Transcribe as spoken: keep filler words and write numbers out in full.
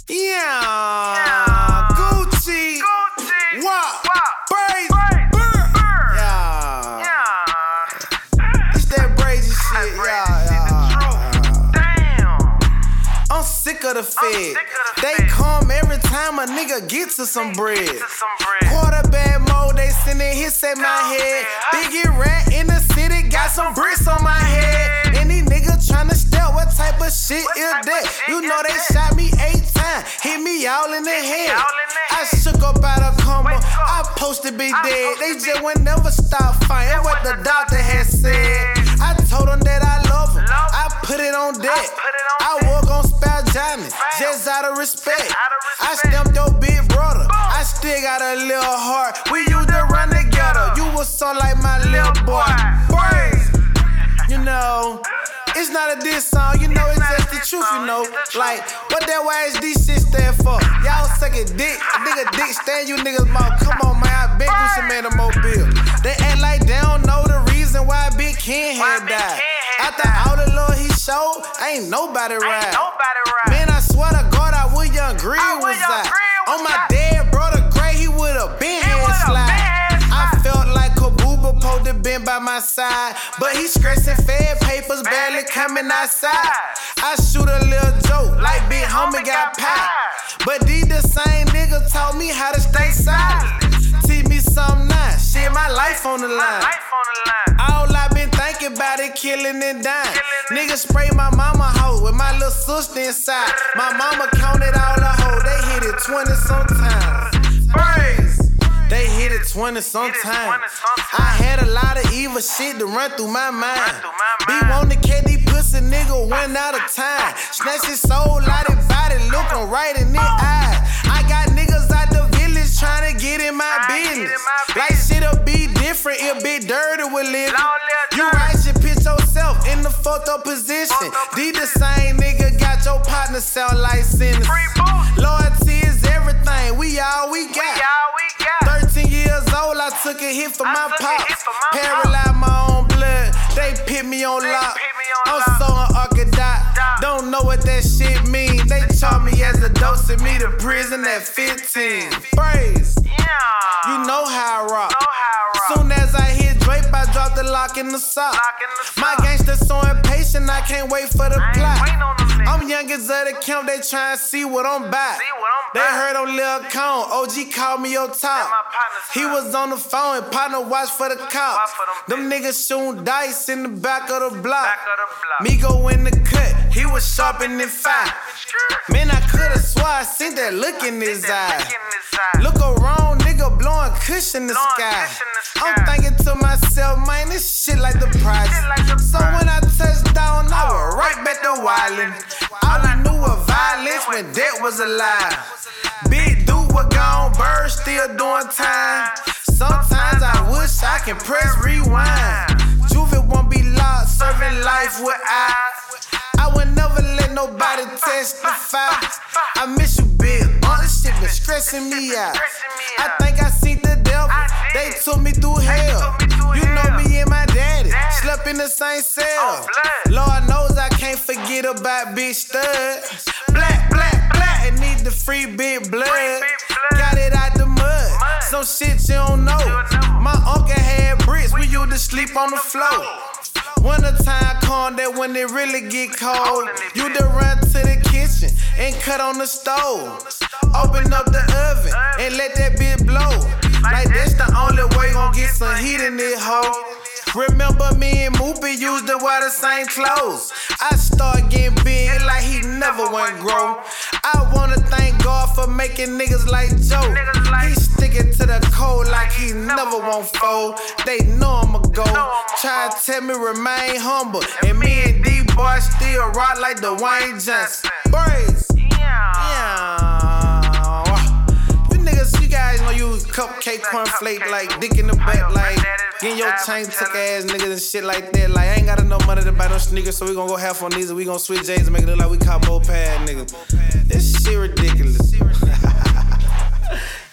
Yeah, yeah. Gucci, Gucci, Wop, Brazy, Brazy, Burr, Burr. yeah, yeah. It's that Brazy shit, yeah, yeah. Damn, I'm sick of the Fed. sick of the They Fed. come every time a nigga get to some bread. Get to some bread. Quarterback mode, they sending hits at my head. Biggie Rat in the city, got some bricks on my head. And these niggas tryna steal, what type of shit What is type of that? shit You know is they that? shot me eight times, hit me all in the head. all in the I head. shook up out of coma, Wake up. I posted be I dead. supposed They to just be- would never stop fighting what the doctor had said. I told them that I love them, Love I put it on deck. put it on I deck. walk on Spell Johnny, Spell. just out of respect. Just out of I respect. stamped your big brother, I still got a little heart. We used to run together, you was so like my little boy. Brazy. You know, it's not a diss song, you know, it's just the truth, you know. Like, what that Y H D shit stand for? Y'all sucking dick, a nigga dick stand you niggas mouth. Come on, man, I been Gucci Man a mobile. They act like they don't know the reason why Big Ken Why had Big died. Ken had After died. all the love he showed, ain't nobody ride. Ain't nobody right. Man, I swear to God, I wish Young Green I was wish Young out. Green was On my out. dead brother Gray, he would've been He head would've slide. been head I slide. felt like Kabuba supposed to been by my side, but he stressing Fed papers, barely coming outside. I shoot a little joke like Big Homie got pie, but these the same niggas taught me how to stay silent. Teach me something nice, shit, my life on the line. Life on the line. All I been thinking about it, killing and dying. Killing it. Niggas spray my mama hoe with my little sister inside. My mama counted all the hoes, they hit it twenty sometimes. Brazy, they hit it twenty sometimes. twenty sometimes. I had a lot of evil shit to run through my mind. Run through my Be mind. want to catch these pussy nigga one out of time. Snatch his soul out his body, looking right in the eyes. I got niggas out the village trying to get in my Tryna get business. in my Like shit'll be different, it'll be dirty with living. Long live You dirty. right, should pitch yourself in the fucked up position. Fucked up These the position. same nigga got your partner sound like sinners. Free boost. Loyalty is everything, we all we We got. all we got. thirteen years old, I took a hit for I my took a pops. hit for my Paralyzed my own blood, they pit me on They lock. pit me on I'm lock. so unorthodox, Doc. don't know what that shit mean. They charge me as a dose, sent me to prison at fifteen. Brazy, Yeah. you know how I rock. Know how I rock. Soon as I hit Drape, I drop the lock in the sock. Lock in the My sock. gangster so impatient, I can't wait for the I ain't plot. waiting on them niggas. I'm youngest of the camp, they tryna see what I'm about. See what I'm They about. heard on Lil Cone, O G called me your top. That my partner's He son. was on the phone, and partner watch for the cops. Watch for them Them niggas shooting dice in the back of the block. Back of the block. Me go in the cut, he was sharpening the fire. Man, I coulda swore I seen that look in his That eye. look in his eye. Look around, nigga, blowing kush in the Blowing sky. kush in the sky. I'm thinking to myself, man, this shit like the prize. Shit like the So prize. when I touched down, I was right back to wildin'. All I knew was violence when death was alive. Big dude was gone, bird still doing time. Sometimes I wish I can press rewind. Juvie won't be locked, serving life with eyes. I would never let nobody testify. I miss you, big. All this shit been stressing me out. I think I seen the devil. They took me through hell. You know me and my daddy slept in the same cell. Lord knows I can't forget about Big Stud. Black, black, black, and need the free big blood. Got it out the mud. Some shit you don't know. My uncle had bricks. We used to sleep on the floor. Winter time come that when it really get cold, you to run to the kitchen and cut on the stove. Open up the oven and let that bitch blow. Like that's the only way gon' get some heat in this hoe. Remember me and Moopy used to wear the same clothes. I start getting big like he never went grow. I wanna thank God for making niggas like Joe. He sticking to the code like he never won't fold. They know I'ma go. Try to tell me remain humble. And me and D-Boy still rock like Dwayne Johnson. Brazy, Yeah. yeah. You niggas, you guys know you cupcake cornflake like dick in the back like getting your chain took ass niggas and shit like that. Like I ain't got enough money to buy no sneakers, so we gon' go half on these and we gon' switch J's and make it look like we cop both pad niggas. This shit ridiculous.